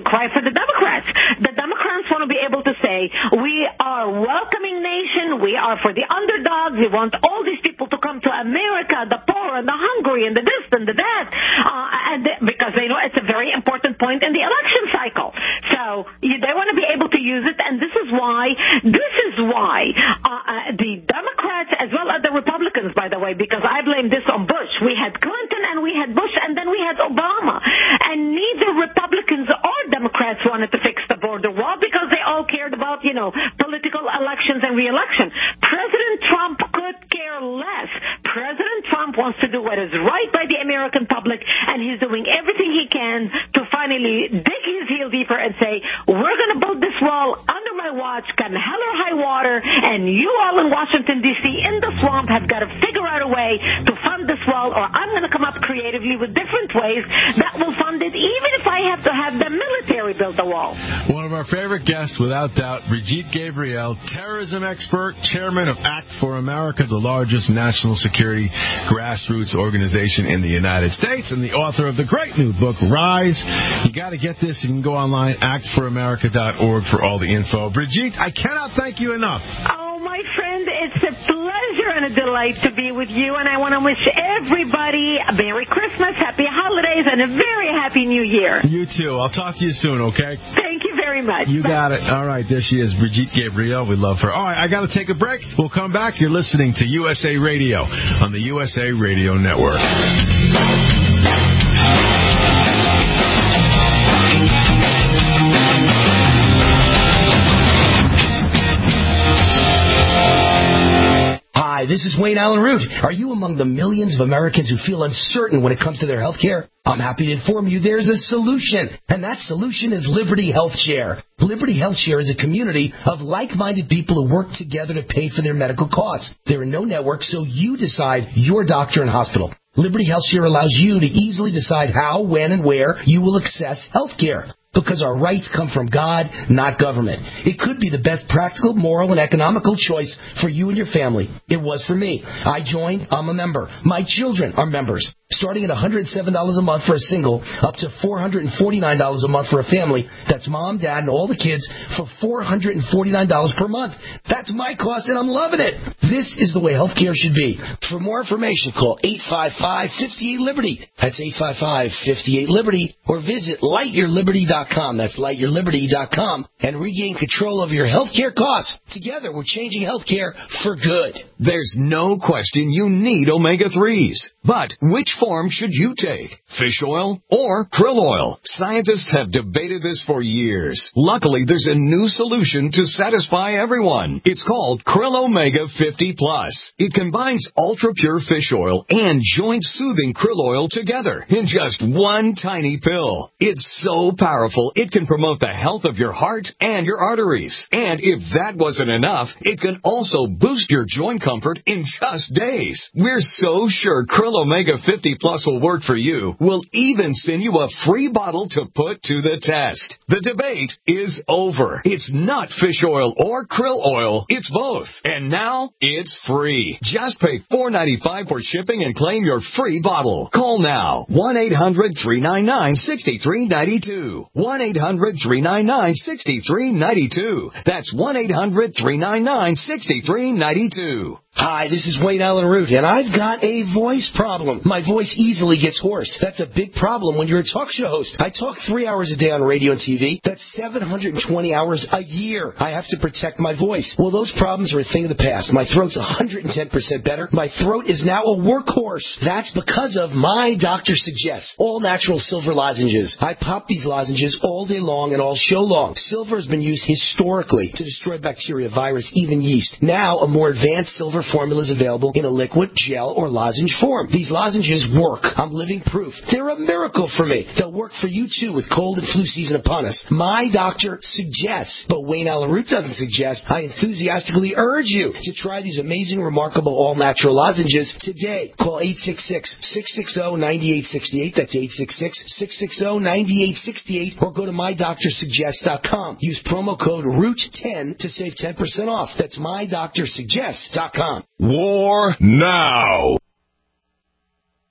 S21: cry for the Democrats. The Democrats want to be able to say, we are a welcoming nation, we are for the underdogs, we want all these people to come to America, the poor and the hungry and the this and the that, uh, and they, because they know it's a very important point in the election cycle. So you, they want to be able to use it, and this is why, this is why uh, uh, the Democrats, as well as the Republicans, by the way, because I blame this on Bush. We had Clinton and we had Bush and then we had Obama. And neither Republicans or Democrats wanted to fix the border wall because they all cared about, you know, political elections and re-election. President Trump could care less. President Trump wants to do what is right by the American public, and he's doing everything he can to finally dig his heel deeper and say, we're going to build this wall under my watch, come hell or high water, and you all in Washington, D C, in the swamp have got to figure out a way to fund this wall, or I'm going to come up creatively with different ways that will fund it, even if I have to have the military build the wall.
S2: One of our favorite guests, without doubt, Brigitte Gabriel, terrorism expert, chairman of Act for America, the largest national security grassroots organization in the United States, and the author of the great new book, Rise. You got to get this. You can go online, act for america dot org, for all the info. Brigitte, I cannot thank you enough.
S21: Oh, my friend, it's a pleasure and a delight to be with you, and I want to wish everybody a Merry Christmas, Happy Holidays, and a very Happy New Year.
S2: You too. I'll talk to you soon, okay?
S21: Thank you very much.
S2: You
S21: Bye.
S2: got it. All right, there she is, Brigitte Gabriel. We love her. All right, I got to take a break. We'll come back. You're listening to U S A Radio on the U S A Radio Network.
S4: Hi, this is Wayne Allen Root. Are you among the millions of Americans who feel uncertain when it comes to their health care? I'm happy to inform you there's a solution, and that solution is Liberty Health Share. Liberty Health Share is a community of like-minded people who work together to pay for their medical costs. There are no networks, so you decide your doctor and hospital. Liberty Health Share allows you to easily decide how, when, and where you will access health care. Because our rights come from God, not government. It could be the best practical, moral, and economical choice for you and your family. It was for me. I joined. I'm a member. My children are members. Starting at one hundred seven dollars a month for a single, up to four hundred forty-nine dollars a month for a family. That's mom, dad, and all the kids for four hundred forty-nine dollars per month. That's my cost, and I'm loving it. This is the way health care should be. For more information, call eight five five, five eight, Liberty. That's eight five five, five eight, Liberty. Or visit light your liberty dot com. That's light your liberty dot com. And regain control of your health care costs. Together, we're changing health care for good.
S5: There's no question you need omega threes. But which form should you take? Fish oil or krill oil? Scientists have debated this for years. Luckily, there's a new solution to satisfy everyone. It's called Krill Omega fifty plus. It combines ultra-pure fish oil and joint-soothing krill oil together in just one tiny pill. It's so powerful, it can promote the health of your heart and your arteries. And if that wasn't enough, it can also boost your joint comfort in just days. We're so sure Krill Omega fifty plus will work for you. We'll even send you a free bottle to put to the test. The debate is over. It's not fish oil or krill oil. It's both. And now it's free. Just pay four dollars and ninety-five cents for shipping and claim your free bottle. Call now. one eight hundred, three nine nine, six three nine two. one eight hundred, three nine nine, six three nine two. That's one eight hundred, three nine nine, six three nine two.
S4: Hi, this is Wayne Allen Root, and I've got a voice problem. My voice easily gets hoarse. That's a big problem when you're a talk show host. I talk three hours a day on radio and T V. That's seven hundred twenty hours a year. I have to protect my voice. Well, those problems are a thing of the past. My throat's one hundred ten percent better. My throat is now a workhorse. That's because of My Doctor Suggests, all natural silver lozenges. I pop these lozenges all day long and all show long. Silver has been used historically to destroy bacteria, virus, even yeast. Now, a more advanced silver formula is available in a liquid, gel, or lozenge form. These lozenges work. I'm living proof. They're a miracle for me. They'll work for you, too, with cold and flu season upon us. My Doctor Suggests, but Wayne Allen Root doesn't suggest. I enthusiastically urge you to try these amazing, remarkable, all-natural lozenges today. Call eight six six, six six zero, nine eight six eight. That's eight six six, six six zero, nine eight six eight. Or go to my doctor suggest dot com. Use promo code root ten to save ten percent off. That's my doctor suggest dot com.
S1: War now.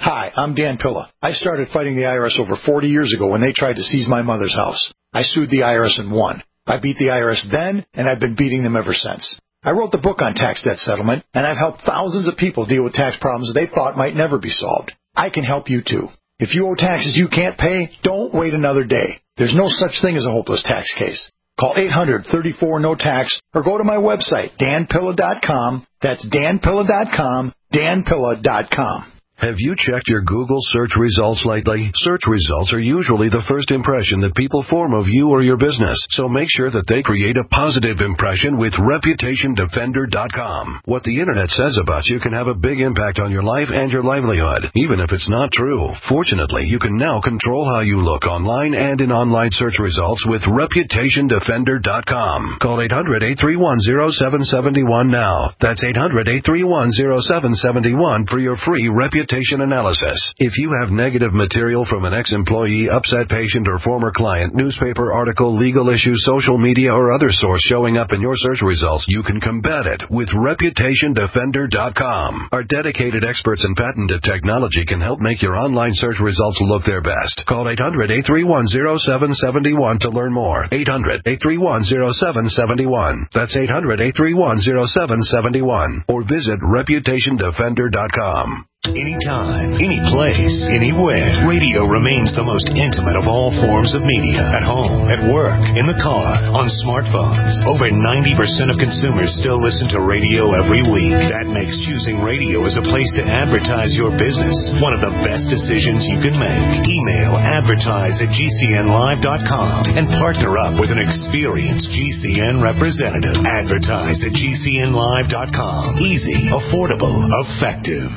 S3: Hi, I'm Dan Pilla. I started fighting the I R S over forty years ago when they tried to seize my mother's house. I sued the I R S and won. I beat the I R S then, and I've been beating them ever since. I wrote the book on tax debt settlement, and I've helped thousands of people deal with tax problems they thought might never be solved. I can help you, too. If you owe taxes you can't pay, don't wait another day. There's no such thing as a hopeless tax case. Call eight hundred, thirty-four, no tax or go to my website, dan pilla dot com. That's dan pilla dot com, dan pilla dot com.
S22: Have you checked your Google search results lately? Search results are usually the first impression that people form of you or your business, so make sure that they create a positive impression with reputation defender dot com. What the Internet says about you can have a big impact on your life and your livelihood, even if it's not true. Fortunately, you can now control how you look online and in online search results with reputation defender dot com. Call eight hundred, eight three one, zero seven seven one now. That's eight hundred, eight three one, zero seven seven one for your free reputation analysis. If you have negative material from an ex-employee, upset patient, or former client, newspaper article, legal issue, social media, or other source showing up in your search results, you can combat it with reputation defender dot com. Our dedicated experts in patented technology can help make your online search results look their best. Call eight hundred, eight three one, zero seven seven one to learn more. eight hundred, eight three one, zero seven seven one. That's eight hundred, eight three one, zero seven seven one. Or visit reputation defender dot com.
S23: Anytime, any place, anywhere, radio remains the most intimate of all forms of media. At home, at work, in the car, on smartphones. Over ninety percent of consumers still listen to radio every week. That makes choosing radio as a place to advertise your business one of the best decisions you can make. Email advertise at g c n live dot com and partner up with an experienced G C N representative. Advertise at g c n live dot com. Easy, affordable, effective.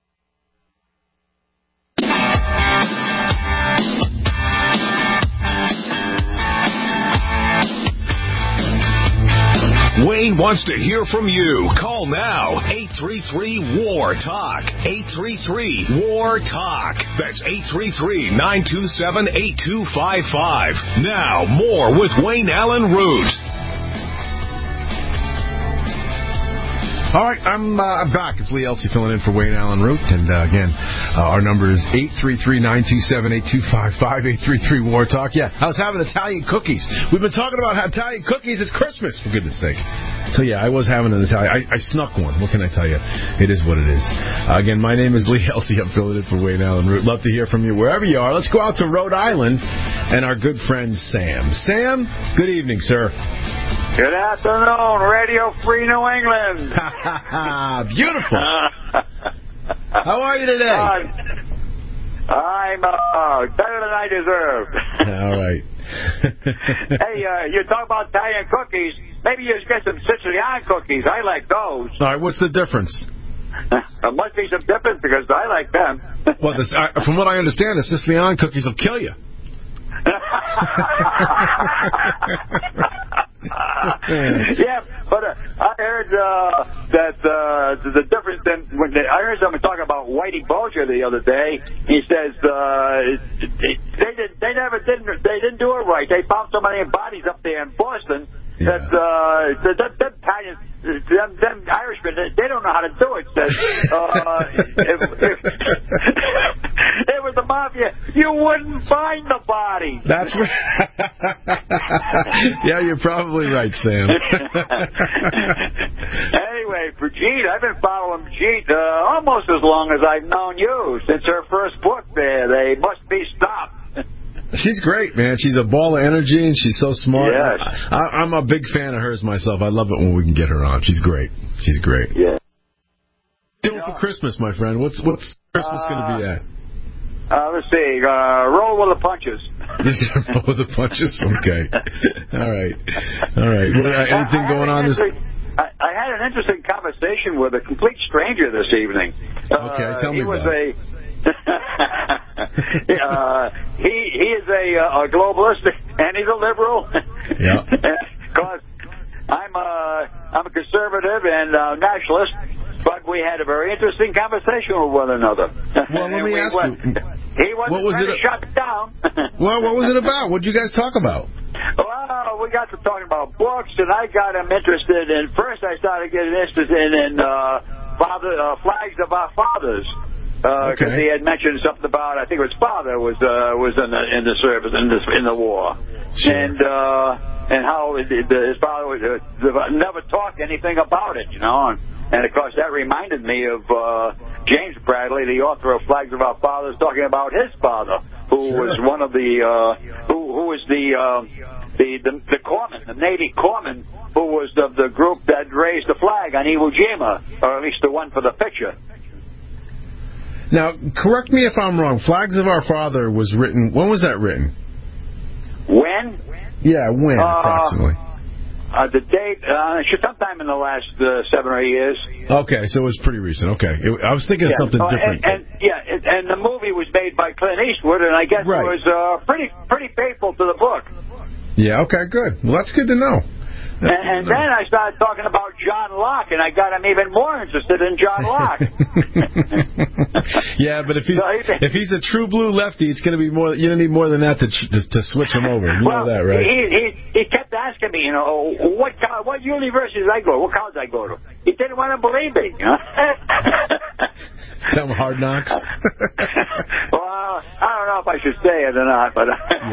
S1: Wayne wants to hear from you. Call now. eight three three, W A R, TALK. eight three three, W A R, TALK. That's eight three three, nine two seven, eight two five five. Now, more with Wayne Allen Root.
S2: All right, I'm uh, back. It's Lee Elsey filling in for Wayne Allen Root. And, uh, again, uh, our number is eight three three, nine two seven, eight two five five, eight three three, W A R, TALK. Yeah, I was having Italian cookies. We've been talking about Italian cookies. It's Christmas, for goodness sake. So, yeah, I was having an Italian. I, I snuck one. What can I tell you? It is what it is. Uh, again, my name is Lee Elsey. I'm filling in for Wayne Allen Root. Love to hear from you wherever you are. Let's go out to Rhode Island and our good friend Sam. Sam, good evening, sir.
S24: Good afternoon, Radio Free New England.
S2: Beautiful. How are you today?
S24: Uh, I'm uh, better than I deserve.
S2: All right.
S24: Hey, uh, you talk about Italian cookies. Maybe you should get some Sicilian cookies. I like those.
S2: All right, what's the difference?
S24: There must be some difference because I like them.
S2: Well, this, uh, from what I understand, the Sicilian cookies will kill you.
S24: Yeah, but uh, I heard uh, that uh, the difference in when they, I heard someone talking about Whitey Bulger the other day. He says uh, they, they did they never didn't they didn't do it right. They found so many bodies up there in Boston
S2: yeah.
S24: that uh, that, that, that Italians, them, them Irishmen, they, they don't know how to do it. Says uh, if, if it was the mafia, you wouldn't find the body.
S2: That's right. Yeah, you're probably right, Sam.
S24: Anyway, Brigitte, I've been following Brigitte uh, almost as long as I've known you. Since her first book there, They Must Be Stopped.
S2: She's great, man. She's a ball of energy, and she's so smart.
S24: Yes.
S2: I, I'm a big fan of hers myself. I love it when we can get her on. She's great. She's great.
S24: Yeah.
S2: Doing for Christmas, my friend. What's what's Christmas uh, going to be at?
S24: Uh, let's see. Uh, roll with the punches.
S2: Roll with the punches? Okay. All right. All right. What, uh, anything going on this...
S24: I, I had an interesting conversation with a complete stranger this evening.
S2: Okay,
S24: uh,
S2: tell me
S24: he was
S2: about
S24: a,
S2: it.
S24: uh, he he is a, a globalist, and he's a liberal.
S2: Yeah.
S24: Because I'm a, I'm a conservative and uh, nationalist, but we had a very interesting conversation with one another.
S2: Well, let me
S24: we
S2: ask
S24: went,
S2: you.
S24: He wasn't
S2: what was
S24: trying
S2: it
S24: to shut it down.
S2: Well, what was it about? What did you guys talk about?
S24: Well, we got to talking about books, and I got him interested in. First, I started getting interested in, in uh, father uh, flags of our fathers. because
S2: Okay.
S24: he had mentioned something about, I think his father was uh, was in the in the service in this in the war,
S2: Sure.
S24: and uh, and how his, his father was, uh, never talked anything about it, you know. And, and of course, that reminded me of uh, James Bradley, the author of Flags of Our Fathers, talking about his father, who
S2: Sure.
S24: was one of the uh, who who was the. Uh, The, the the corpsman, the Navy corpsman, who was of the group that raised the flag on Iwo Jima, or at least the one for the picture.
S2: Now, correct me if I'm wrong. Flags of Our Father was written. When was that written?
S24: When?
S2: Yeah, when
S24: Uh,
S2: approximately?
S24: Uh, the date, uh, sometime in the last uh, seven or eight years.
S2: Okay, so it was pretty recent. Okay, it, I was thinking
S24: Yeah.
S2: of something
S24: Uh,
S2: different.
S24: And, and yeah, it, and the movie was made by Clint Eastwood, and I guess
S2: Right.
S24: it was uh, pretty pretty faithful to the book.
S2: Yeah. Okay. Good. Well, that's good to know.
S24: And, and then I started talking about John Locke, and I got him even more interested in John Locke.
S2: Yeah, but if he's if he's a true blue lefty, it's going to be more. You don't need more than that to to, to switch him over. You
S24: well,
S2: know that, right?
S24: He, he he kept asking me, you know, what co- what university did I go? What college did I go to? He didn't want to believe me. You know?
S2: Tell him Hard Knocks.
S24: Well, I don't know if I should say it or not, but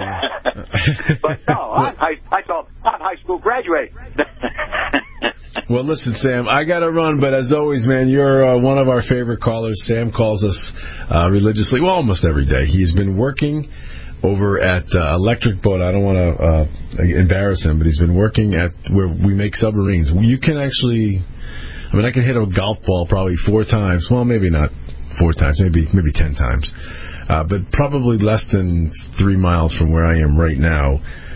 S24: but no, I'm high, I thought I'm high school graduate.
S2: Well, listen, Sam, I got to run, but as always, man, you're uh, one of our favorite callers. Sam calls us uh, religiously, well, almost every day. He's been working over at uh, Electric Boat. I don't want to uh, embarrass him, but he's been working at where we make submarines. You can actually, I mean, I can hit a golf ball probably four times. Well, maybe not four times, maybe maybe ten times. Uh, but probably less than three miles from where I am right now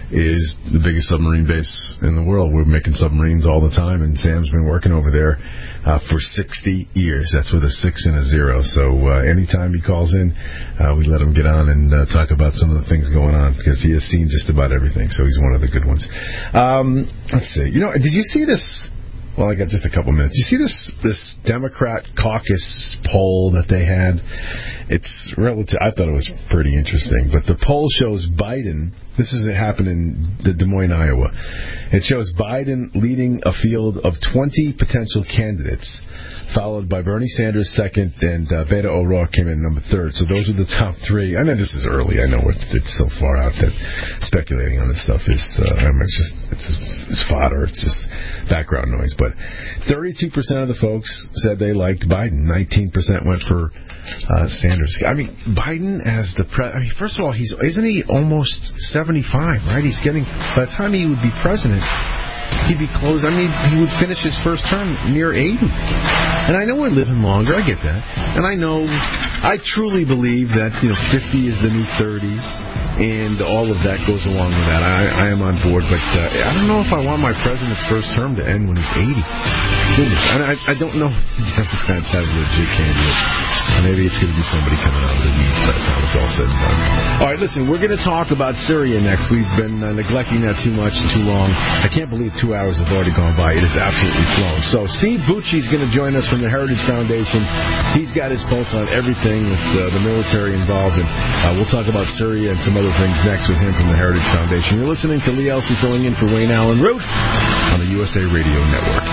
S2: is the biggest submarine base in the world. We're making submarines all the time, and Sam's been working over there uh, for sixty years. That's with a six and a zero. So uh, anytime he calls in, uh, we let him get on and uh, talk about some of the things going on, because he has seen just about everything. So he's one of the good ones. Um, let's see. You know, did you see this? Well, I got just a couple minutes. You see this this Democrat caucus poll that they had? It's relative. I thought it was pretty interesting. But the poll shows Biden. This is it happened in the Des Moines, Iowa. It shows Biden leading a field of twenty potential candidates, followed by Bernie Sanders second, and uh, Beto O'Rourke came in number third. So those are the top three. I know this is early. I know it's, it's so far out that speculating on this stuff is uh, I mean, it's just it's, it's fodder. It's just background noise. But thirty-two percent of the folks said they liked Biden. nineteen percent went for uh, Sanders. I mean, Biden as the pre. I mean, first of all, he's isn't he almost seventy-five? Right? He's getting by the time he would be president, he'd be close. I mean, he would finish his first term near eighty. And I know we're living longer. I get that. And I know, I truly believe that, you know, fifty is the new thirty, and all of that goes along with that. I, I am on board, but uh, I don't know if I want my president's first term to end when he's eighty. Goodness, and I, I don't know if the Democrats have a legit candidate. Maybe it's going to be somebody coming out of the weeds by the time it's all said and done. All right, listen, we're going to talk about Syria next. We've been uh, neglecting that too much, too long. I can't believe two hours have already gone by. It has absolutely flown. So Steve Bucci is going to join us from the Heritage Foundation. He's got his pulse on everything with uh, the military involved, and uh, we'll talk about Syria and some other things next with him from the Heritage Foundation. You're listening to Lee Elsie filling in for Wayne Allen Root on the U S A Radio Network.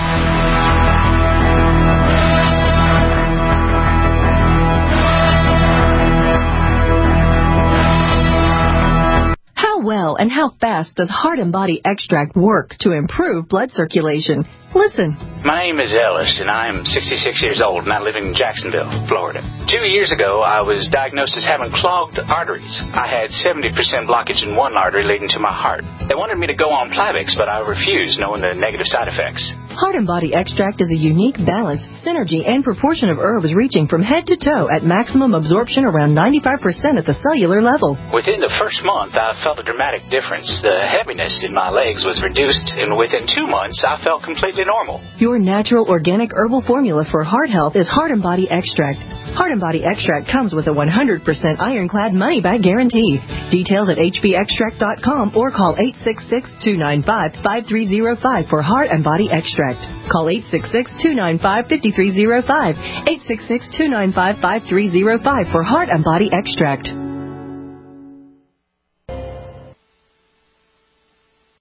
S12: How well and how fast does Heart and Body Extract work to improve blood circulation? Listen.
S6: My name is Ellis, and I am sixty-six years old, and I live in Jacksonville, Florida. Two years ago, I was diagnosed as having clogged arteries. I had seventy percent blockage in one artery leading to my heart. They wanted me to go on Plavix, but I refused, knowing the negative side effects.
S12: Heart and Body Extract is a unique balance, synergy, and proportion of herbs reaching from head to toe at maximum absorption around ninety-five percent at the cellular level.
S6: Within the first month, I felt a dramatic difference. The heaviness in my legs was reduced, and within two months, I felt completely normal.
S12: Your natural organic herbal formula for heart health is Heart and Body Extract. Heart and Body Extract comes with a one hundred percent ironclad money-back guarantee. Details at h b extract dot com or call eight six six, two nine five, five three zero five for Heart and Body Extract. Call eight six six, two nine five, five three zero five, eight six six, two nine five, five three zero five for Heart and Body Extract.